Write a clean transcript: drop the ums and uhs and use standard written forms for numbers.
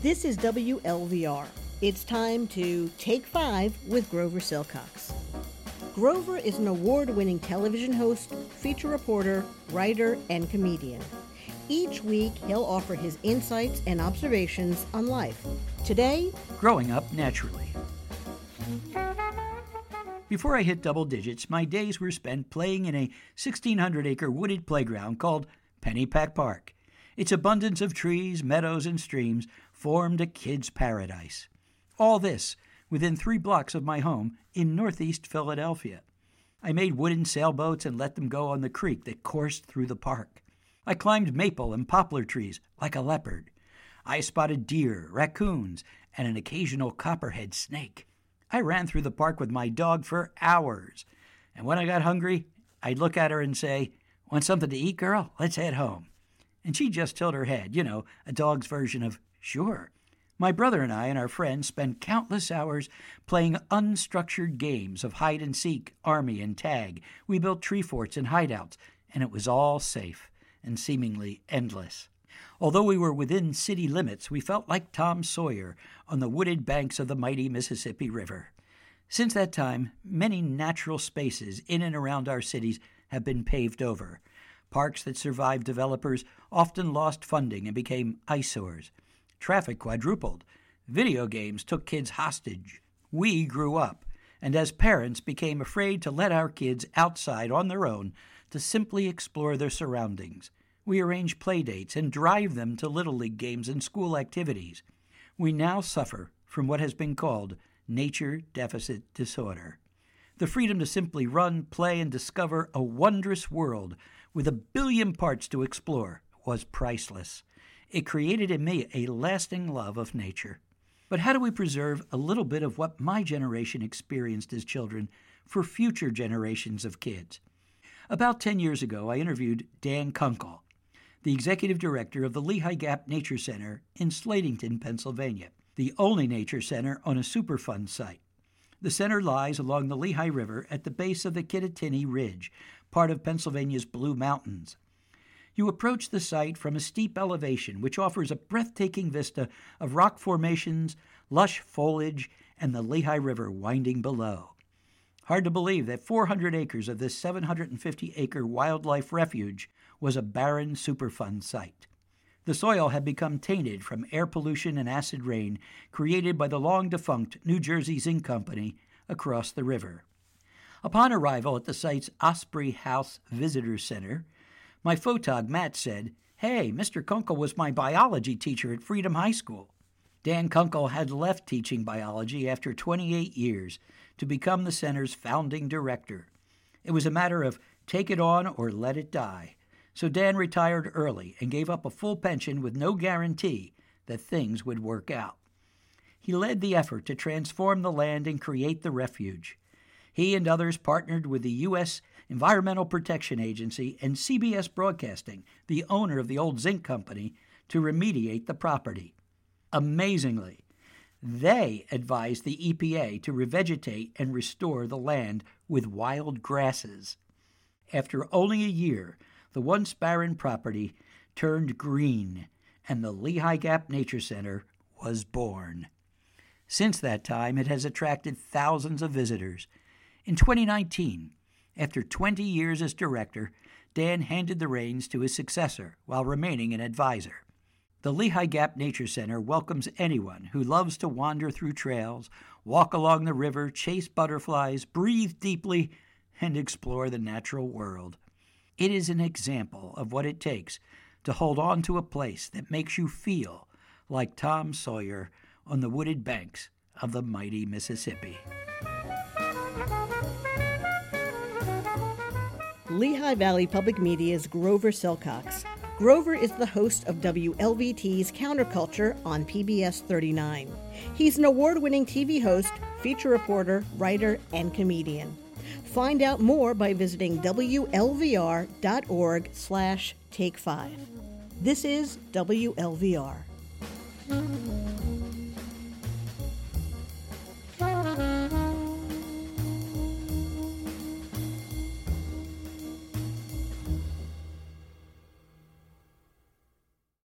This is WLVR. It's time to Take 5 with Grover Silcox. Grover is an award-winning television host, feature reporter, writer, and comedian. Each week, he'll offer his insights and observations on life. Today, growing up naturally. Before I hit double digits, my days were spent playing in a 1,600-acre wooded playground called Pennypack Park. Its abundance of trees, meadows, and streams formed a kid's paradise. All this within 3 blocks of my home in northeast Philadelphia. I made wooden sailboats and let them go on the creek that coursed through the park. I climbed maple and poplar trees like a leopard. I spotted deer, raccoons, and an occasional copperhead snake. I ran through the park with my dog for hours. And when I got hungry, I'd look at her and say, "Want something to eat, girl? Let's head home." And she'd just tilt her head, a dog's version of, "Sure." My brother and I and our friends spent countless hours playing unstructured games of hide and seek, army, and tag. We built tree forts and hideouts, and it was all safe and seemingly endless. Although we were within city limits, we felt like Tom Sawyer on the wooded banks of the mighty Mississippi River. Since that time, many natural spaces in and around our cities have been paved over. Parks that survived developers often lost funding and became eyesores. Traffic quadrupled. Video games took kids hostage. We grew up, and as parents became afraid to let our kids outside on their own to simply explore their surroundings. We arranged play dates and drive them to Little League games and school activities. We now suffer from what has been called nature deficit disorder. The freedom to simply run, play, and discover a wondrous world with 1 billion parts to explore was priceless. It created in me a lasting love of nature. But how do we preserve a little bit of what my generation experienced as children for future generations of kids? About 10 years ago, I interviewed Dan Kunkel, the executive director of the Lehigh Gap Nature Center in Slatington, Pennsylvania, the only nature center on a Superfund site. The center lies along the Lehigh River at the base of the Kittatinny Ridge, part of Pennsylvania's Blue Mountains. You approach the site from a steep elevation, which offers a breathtaking vista of rock formations, lush foliage, and the Lehigh River winding below. Hard to believe that 400 acres of this 750-acre wildlife refuge was a barren Superfund site. The soil had become tainted from air pollution and acid rain created by the long-defunct New Jersey Zinc Company across the river. Upon arrival at the site's Osprey House Visitor Center, my photog Matt said, "Hey, Mr. Kunkel was my biology teacher at Freedom High School." Dan Kunkel had left teaching biology after 28 years to become the center's founding director. It was a matter of take it on or let it die. So Dan retired early and gave up a full pension with no guarantee that things would work out. He led the effort to transform the land and create the refuge. He and others partnered with the U.S. Environmental Protection Agency and CBS Broadcasting, the owner of the old zinc company, to remediate the property. Amazingly, they advised the EPA to revegetate and restore the land with wild grasses. After only a year, the once barren property turned green, and the Lehigh Gap Nature Center was born. Since that time, it has attracted thousands of visitors. In 2019, after 20 years as director, Dan handed the reins to his successor while remaining an advisor. The Lehigh Gap Nature Center welcomes anyone who loves to wander through trails, walk along the river, chase butterflies, breathe deeply, and explore the natural world. It is an example of what it takes to hold on to a place that makes you feel like Tom Sawyer on the wooded banks of the mighty Mississippi. Lehigh Valley Public Media's Grover Silcox. Grover is the host of WLVT's Counterculture on PBS 39. He's an award-winning TV host, feature reporter, writer, and comedian. Find out more by visiting WLVR.org/Take 5. This is WLVR.